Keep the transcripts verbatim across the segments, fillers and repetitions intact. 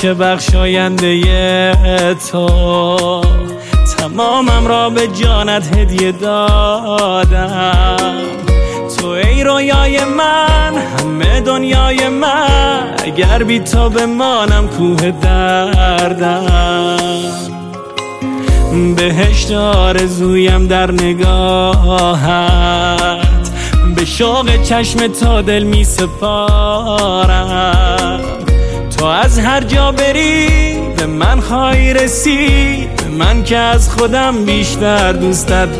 عشق بخشاینده تو، تمامم را به جانت هدیه دادم. تو ای رویای من، همه دنیای من، اگر بی تو بمانم کوه دردم. بهشت آرزویم در نگاهت، به شوق چشم تا دل می سپارم. تو از هر جا بری به من خواهی رسید، به من که از خودم بیشتر دوستت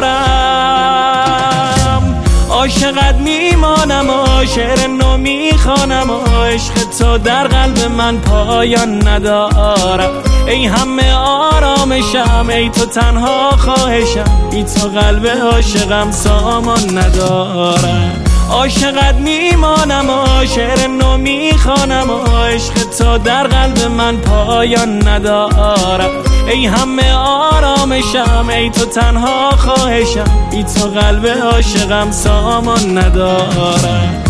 دارم. عاشقت میمانم و شعر نو میخوانم و عشق تو در قلب من پایان ندارم. ای همه آرامشم، ای تو تنها خواهشم، بی تو قلب عاشقم سامان ندارم. عاشقت میمانم و شعر نو میخوانم و عشق تو در قلب من پایان ندارم. ای همه آرامشم، ای تو تنها خواهشم، بی تو قلب عاشقم سامان ندارم.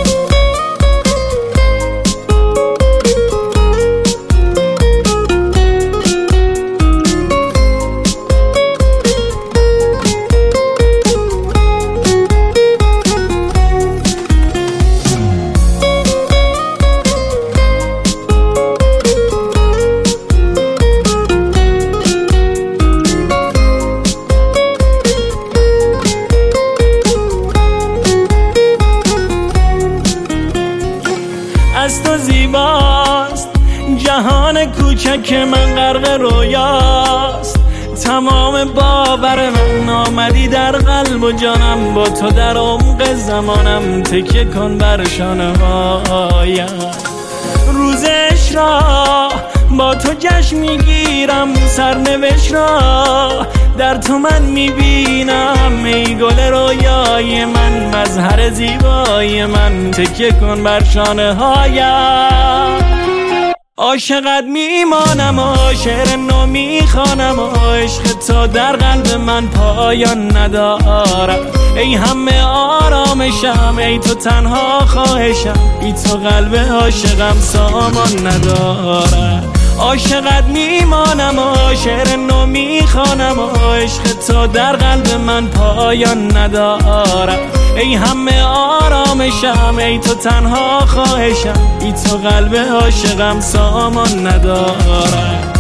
از تو زیباست جهان کوچک من، غرق رویاست تمام باور من. آمدی در قلب و جانم، با تو در عمق زمانم، تکیه کن بر شانه هایم. روز عشق را با تو جشن میگیرم، سرنوشت را در تو من میبینم. ای گل رویای من، مظهر زیبای من، تکیه کن بر شانه هایم. عاشقت میمانم و شعر نو میخوانم و عشق تو در قلب من پایان ندارم. ای همه آرامشم، ای تو تنها خواهشم، بی تو قلب عاشقم سامان ندارم. عاشقت میمانم و شعر نو میخوانم و عشق تو در قلب من پایان ندارم. ای همه آرامشم، ای تو تنها خواهشم، بی تو قلب عاشقم سامان ندارم.